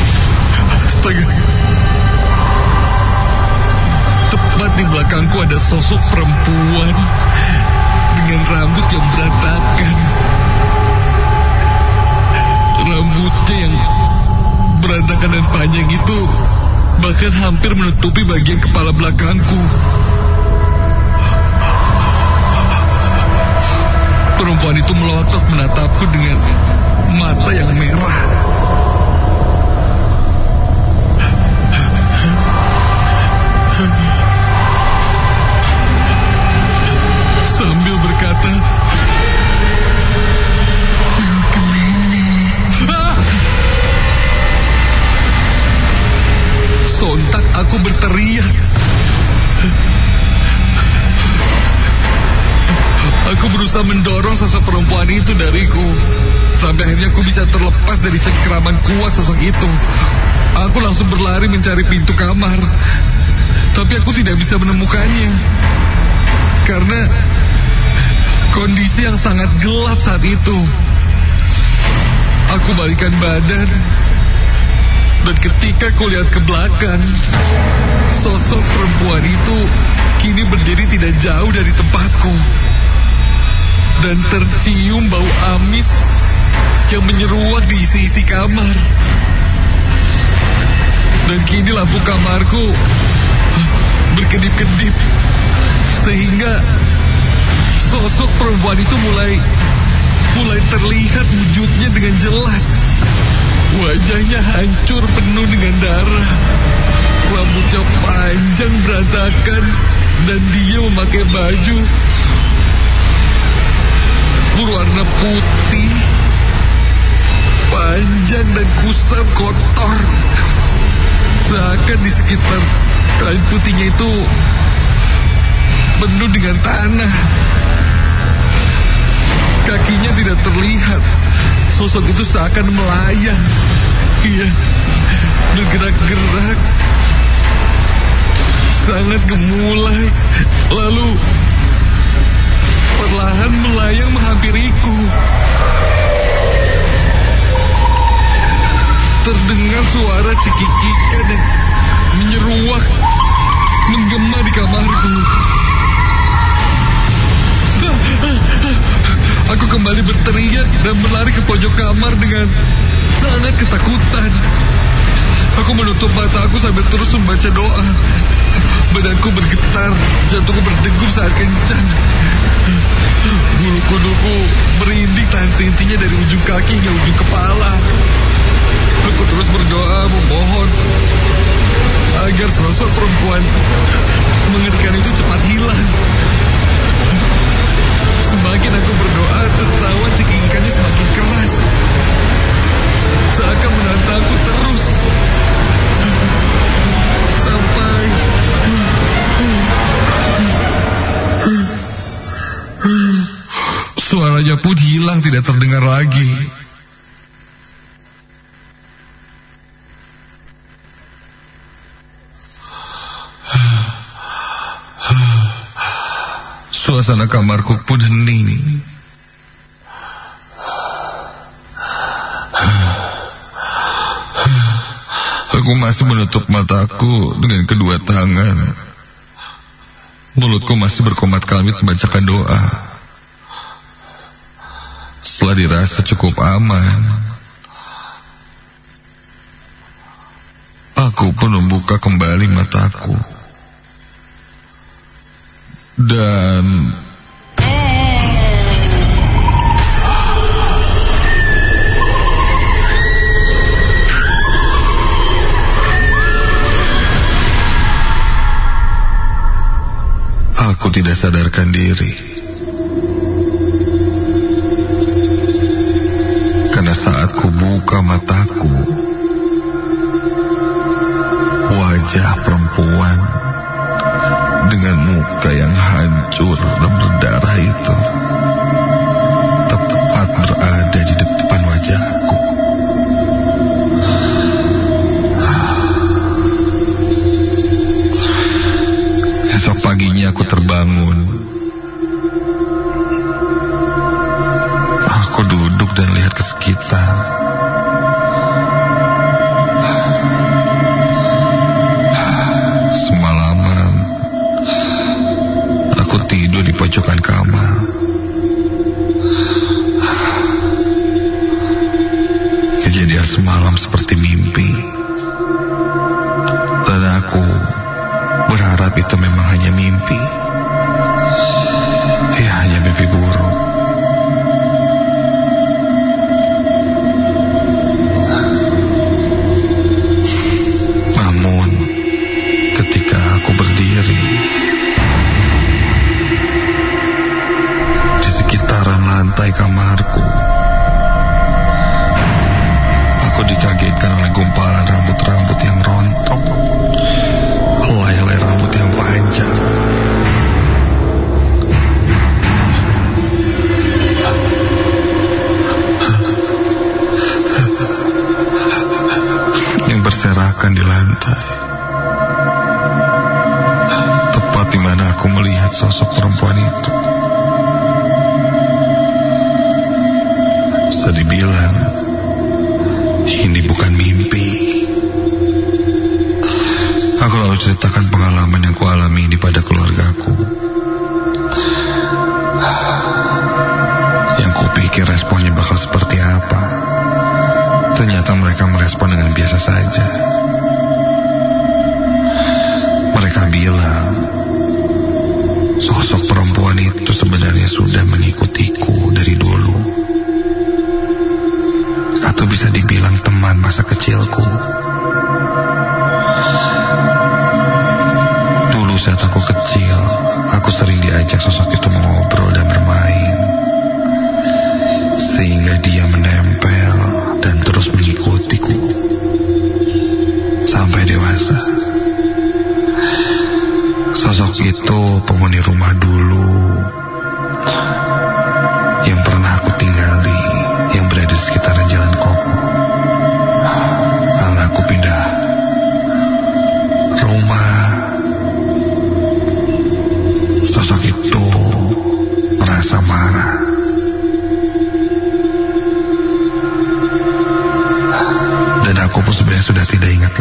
tepat di belakangku ada sosok perempuan dengan rambut yang berantakan. Rambutnya yang berantakan dan panjang itu bahkan hampir menutupi bagian kepala belakangku. Perempuan itu melotot menatapku dengan mata yang merah. Sambil berkata, "Mau kemana?" Sontak aku berteriak. Aku berusaha mendorong sosok perempuan itu dariku, sampai akhirnya aku bisa terlepas dari cengkeraman kuat sosok itu. Aku langsung berlari mencari pintu kamar, tapi aku tidak bisa menemukannya karena kondisi yang sangat gelap saat itu. Aku balikkan badan, dan ketika aku lihat ke belakang, sosok perempuan itu kini berdiri tidak jauh dari tempatku. Dan tercium bau amis yang menyeruak di isi-isi kamar. Dan kini lampu kamarku berkedip-kedip, sehingga sosok perempuan itu mulai terlihat wujudnya dengan jelas. Wajahnya hancur penuh dengan darah, rambutnya panjang berantakan, dan dia memakai baju berwarna putih, panjang dan kusam kotor. Seakan di sekitar kain putihnya itu penuh dengan tanah. Kakinya tidak terlihat. Sosok itu seakan melayang. Ia bergerak-gerak, sangat gemulai. Lalu cekikikan dan menyeruak, menggema di kamarku. Aku kembali berteriak dan berlari ke pojok kamar dengan sangat ketakutan. Aku menutup mataku sambil terus membaca doa. Badanku bergetar, jantungku berdegup saat kencang. Bulu kuduku merinding tahan intinya dari ujung kaki hingga ujung kepala. Aku terus berdoa memohon agar sosok perempuan mengerikan itu cepat hilang. Semakin aku berdoa, tertawa cekikikannya semakin keras. Seakan menantangku terus. Sampai suaranya pun hilang, tidak terdengar lagi. Suasana kamarku pun hening. Aku masih menutup mataku dengan kedua tangan. Mulutku masih berkomat kamit membacakan doa. Setelah dirasa cukup aman, aku pun membuka kembali mataku. Dan aku tidak sadarkan diri. Karena saat ku buka mataku, wajah perempuan dengan muka yang hancur dan berdarah itu tepat berada di depan wajahku. Esok paginya aku terbangun. Aku duduk dan lihat ke sekitar. Semalaman aku tidur di pojokan kamar. Kejadian semalam seperti mimpi. Dan aku berharap itu memang hanya mimpi. Ya, hanya mimpi buruk. Namun, ketika aku berdiri di sekitaran lantai kamarku, aku dikagetkan oleh gumpalan rambut-rambut yang rontok. Helai-helai rambut yang panjang. Yang berserakan di lantai. Tepat di mana aku melihat sosok perempuan itu. Bisa dibilang ini bukan mimpi. Aku lalu ceritakan pengalaman yang kualami ini pada keluargaku. Yang kupikir responnya bakal seperti apa. Ternyata mereka merespon dengan biasa saja. Mereka bilang sosok perempuan itu sebenarnya sudah mengikutiku dari dulu. Atau bisa dibilang teman masa kecilku. Dulu saat aku kecil, aku sering diajak sosok itu mengobrol dan bermain. Sehingga dia menempel dan terus mengikutiku sampai dewasa. Sosok itu penghuni rumah dulu yang pernah aku tinggali, yang berada di sekitaran Jalan Koko. Karena aku pindah rumah, sosok itu merasa marah. Dan aku pun sebenarnya sudah tidak ingat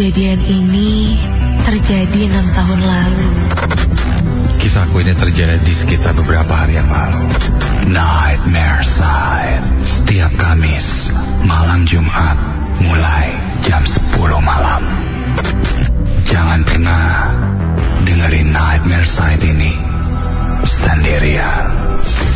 kejadian ini terjadi 6 tahun lalu. Kisahku ini terjadi sekitar beberapa hari yang lalu. Nightmare Side. Setiap Kamis, malam Jumat, mulai jam 10 malam. Jangan pernah dengerin Nightmare Side ini sendirian.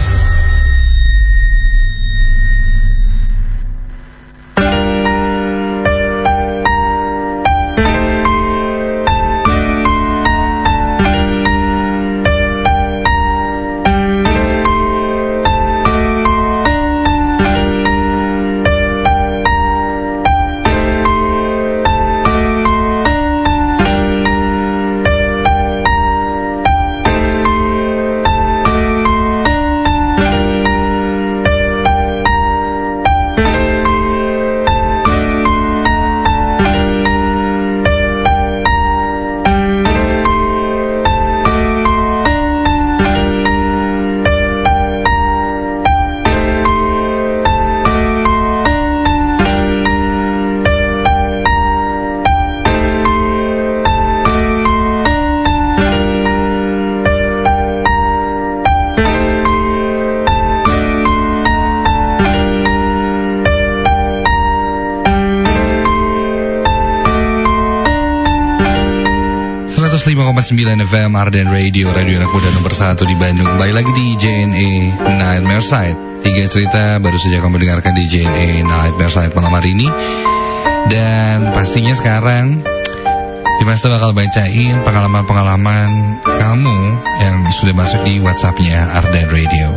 FM Arden Radio, radio anak muda nomor 1 di Bandung. Kembali lagi di JNE Nightmare Side. 3 cerita baru saja kamu dengarkan di JNE Nightmare Side malam hari ini. Dan pastinya sekarang Dimas bakal bacain pengalaman-pengalaman kamu yang sudah masuk di WhatsApp-nya Arden Radio.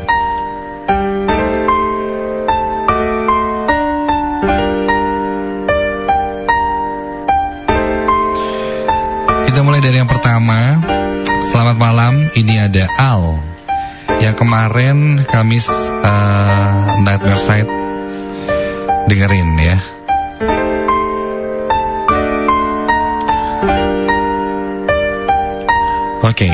Kita mulai dari yang pertama. Selamat malam, ini ada Al yang kemarin Kamis Nightmare Side dengerin ya. Oke.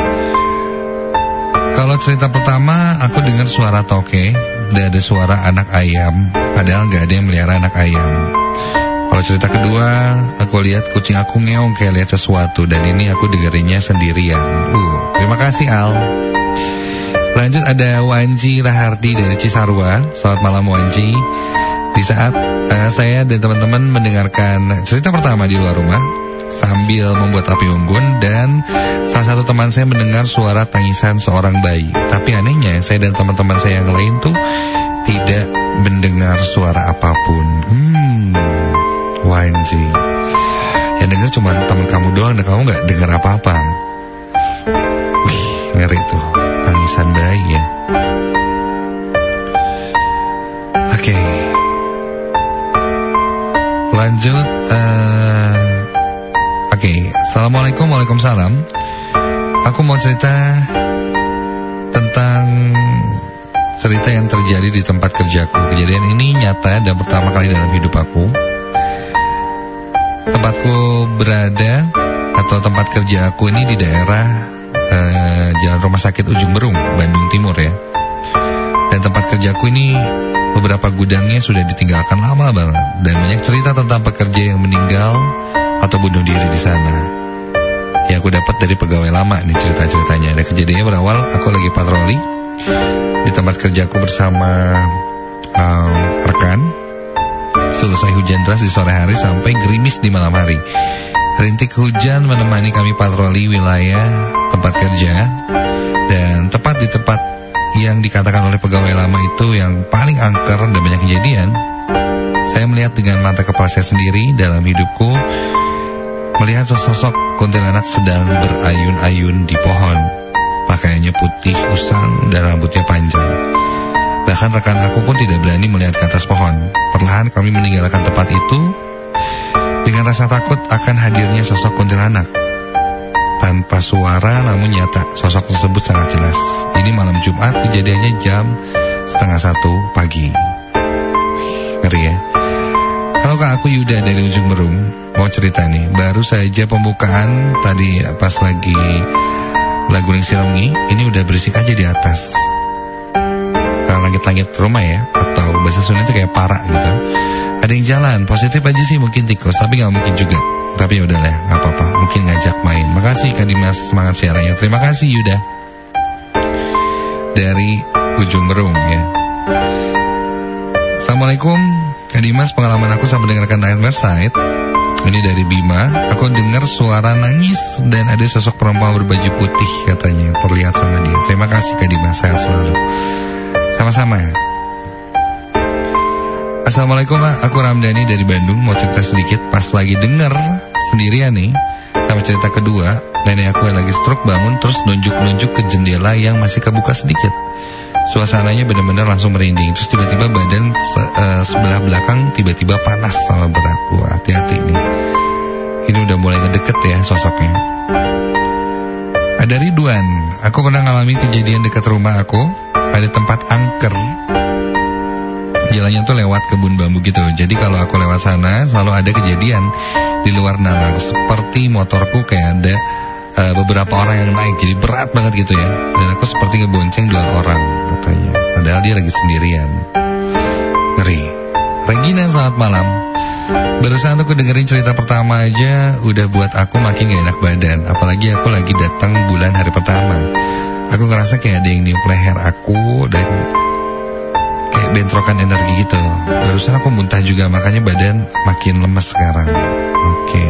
Kalau cerita pertama aku dengar suara toke dan ada suara anak ayam, padahal gak ada yang melihara anak ayam. Kalau cerita kedua, aku lihat kucing aku ngeong kayak lihat sesuatu, dan ini aku dengerinnya sendirian. Terima kasih Al. Lanjut ada Wanji Rahardi dari Cisarua. Selamat malam Wanji. Di saat saya dan teman-teman mendengarkan cerita pertama di luar rumah sambil membuat api unggun, dan salah satu teman saya mendengar suara tangisan seorang bayi. Tapi anehnya saya dan teman-teman saya yang lain tuh tidak mendengar suara apapun. Wanji, yang denger cuma teman kamu doang dan kamu gak dengar apa-apa. Wih, ngeri tuh, tangisan bayi ya. Oke. Lanjut. Oke. Assalamualaikum, waalaikumsalam. Aku mau cerita tentang cerita yang terjadi di tempat kerjaku. Kejadian ini nyata dan pertama kali dalam hidup aku. Tempatku berada atau tempat kerja aku ini di daerah Jalan Rumah Sakit Ujung Berung, Bandung Timur ya. Dan tempat kerjaku ini beberapa gudangnya sudah ditinggalkan lama banget, dan banyak cerita tentang pekerja yang meninggal atau bunuh diri di sana. Yang aku dapat dari pegawai lama nih cerita-ceritanya. Dan kejadiannya berawal aku lagi patroli di tempat kerjaku bersama rekan. Selesai hujan deras di sore hari sampai gerimis di malam hari. Rintik hujan menemani kami patroli wilayah tempat kerja. Dan tepat di tempat yang dikatakan oleh pegawai lama itu yang paling angker dan banyak kejadian, saya melihat dengan mata kepala saya sendiri dalam hidupku, melihat sesosok kuntilanak sedang berayun-ayun di pohon. Pakaiannya putih usang dan rambutnya panjang. Bahkan rekan aku pun tidak berani melihat ke atas pohon. Perlahan kami meninggalkan tempat itu dengan rasa takut akan hadirnya sosok kuntilanak. Tanpa suara namun nyata, sosok tersebut sangat jelas. Ini malam Jumat, kejadiannya jam 12:30 pagi. Ngeri ya. Halo Kak, aku Yuda dari Ujung Berung. Mau cerita nih, baru saja pembukaan tadi pas lagi lagu Ning Sirongi, ini udah berisik aja di atas. Langit-langit rumah ya, atau bahasa Sunda itu kayak para gitu. Ada yang jalan, positif aja sih mungkin tikus, tapi gak mungkin juga. Tapi ya udahlah, nggak apa-apa. Mungkin ngajak main. Makasih Kak Dimas, semangat siarannya. Terima kasih Yuda dari Ujung Berung ya. Assalamualaikum Kak Dimas, pengalaman aku sama mendengarkan Nightmare Side. Ini dari Bima. Aku dengar suara nangis dan ada sosok perempuan berbaju putih katanya terlihat sama dia. Terima kasih Kak Dimas, sehat selalu. Sama-sama. Assalamualaikum Pak, aku Ramdhani dari Bandung. Mau cerita sedikit. Pas lagi denger sendirian nih sama cerita kedua, nenek aku yang lagi stroke bangun terus nunjuk-nunjuk ke jendela yang masih kebuka sedikit. Suasananya benar-benar langsung merinding. Terus tiba-tiba badan sebelah belakang tiba-tiba panas sama berat. Wah, hati-hati nih. Ini udah mulai ngedeket ya sosoknya. Ada Ridwan. Aku pernah ngalamin kejadian dekat rumah aku. Ada tempat angker. Jalannya tuh lewat kebun bambu gitu. Jadi kalau aku lewat sana selalu ada kejadian di luar nalar. Seperti motorku kayak ada beberapa orang yang naik, jadi berat banget gitu ya. Dan aku seperti ngebonceng 2 orang katanya. Padahal dia lagi sendirian. Ngeri. Regina, selamat malam. Barusan aku dengerin cerita pertama aja udah buat aku makin gak enak badan. Apalagi aku lagi datang bulan hari pertama. Aku ngerasa kayak ada yang niup leher aku dan kayak bentrokan energi gitu. Barusan aku muntah juga, makanya badan makin lemes sekarang. Oke.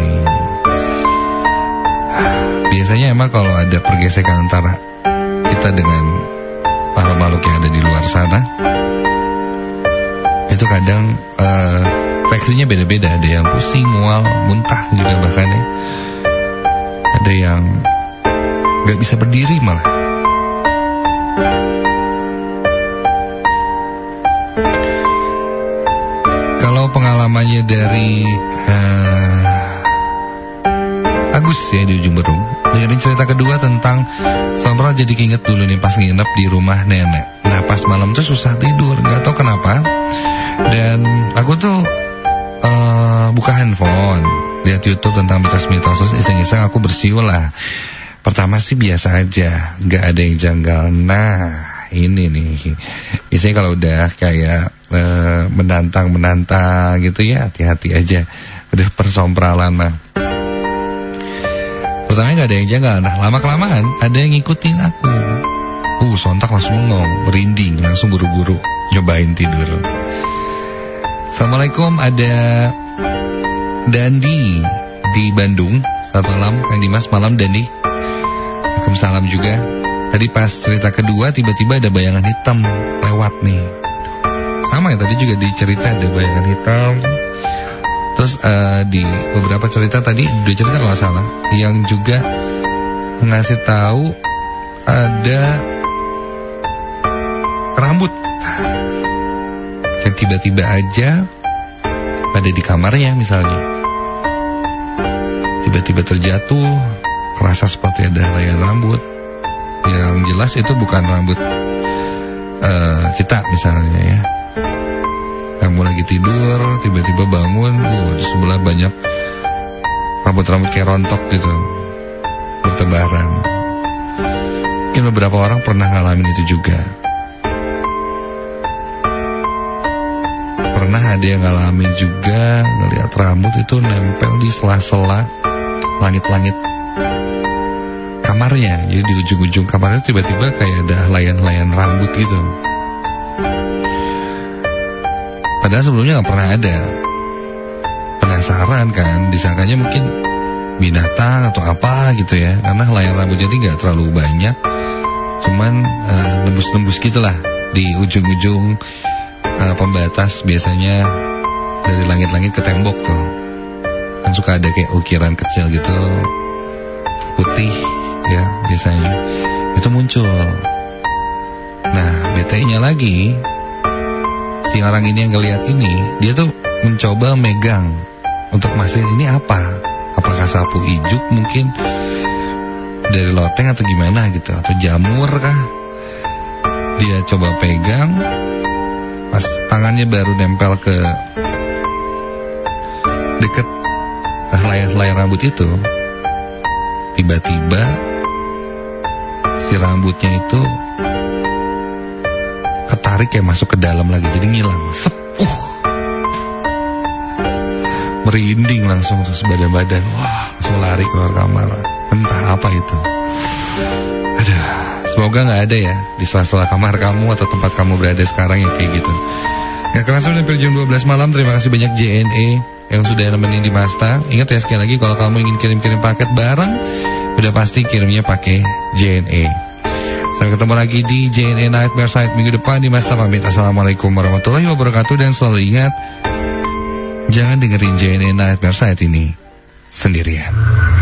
Biasanya emang kalau ada pergesekan antara kita dengan makhluk-makhluk yang ada di luar sana, itu kadang reaksinya beda-beda. Ada yang pusing, mual, muntah juga bahkan ya. Ada yang gak bisa berdiri malah. Kalau pengalamannya dari Agus ya di Ujung Berung, dengerin cerita kedua tentang sompral jadi keinget dulu nih pas nginep di rumah nenek. Nah pas malam tuh susah tidur, gak tau kenapa. Dan aku tuh buka handphone, lihat YouTube tentang mitos-mitos, terus iseng-iseng aku bersiul lah. Pertama sih biasa aja, gak ada yang janggal. Nah ini nih, biasanya kalau udah kayak menantang gitu ya, hati-hati aja. Udah persompralan lah. Pertamanya gak ada yang janggal. Nah lama-kelamaan ada yang ngikutin aku. Sontak langsung merinding, langsung buru-buru nyobain tidur. Assalamualaikum, ada Dandi di Bandung. Selamat malam Kang Dimas, malam Dandi. Waalaikumsalam juga. Tadi pas cerita kedua tiba-tiba ada bayangan hitam lewat nih. Sama ya, tadi juga di cerita ada bayangan hitam. Terus di beberapa cerita tadi, 2 cerita kalau nggak salah, yang juga ngasih tahu ada rambut yang tiba-tiba aja ada di kamarnya misalnya. Tiba-tiba terjatuh, kerasa seperti ada helaian rambut. Yang jelas itu bukan rambut kita misalnya ya. Kamu lagi tidur, tiba-tiba bangun, di sebelah banyak rambut-rambut kayak rontok gitu, bertebaran. Mungkin beberapa orang pernah ngalamin itu juga. Pernah ada yang ngalamin juga, ngelihat rambut itu nempel di sela-sela langit-langit kamarnya. Jadi di ujung-ujung kamarnya tiba-tiba kayak ada helaian-helaian rambut gitu. Padahal sebelumnya gak pernah ada. Penasaran kan, disangkanya mungkin binatang atau apa gitu ya. Karena helaian rambutnya gak terlalu banyak, cuman nembus-nembus gitulah di ujung-ujung pembatas biasanya dari langit-langit ke tembok tuh. Kan suka ada kayak ukiran kecil gitu, putih ya biasanya. Itu muncul. Nah BTI-nya lagi, si orang ini yang ngelihat ini, dia tuh mencoba megang untuk mastiin ini apa? Apakah sapu ijuk mungkin dari loteng atau gimana gitu, atau jamur kah? Dia coba pegang, pas tangannya baru nempel ke deket helai-helai rambut itu, tiba-tiba si rambutnya itu ketarik kayak masuk ke dalam lagi, jadi ngilang. merinding langsung terus badan-badan. Wah, langsung lari keluar kamar. Entah apa itu. Aduh, semoga gak ada ya di sela-sela kamar kamu atau tempat kamu berada sekarang yang kayak gitu. Gak kerasa udah hampir jam 12 malam. Terima kasih banyak JNE yang sudah nemenin di Masta. Ingat ya sekali lagi, kalau kamu ingin kirim-kirim paket barang, udah pasti kirimnya pakai JNE. Sampai ketemu lagi di JNE Nightmare Site minggu depan. Di Masta pamit. Assalamualaikum warahmatullahi wabarakatuh. Dan selalu ingat, jangan dengerin JNE Nightmare Site ini sendirian.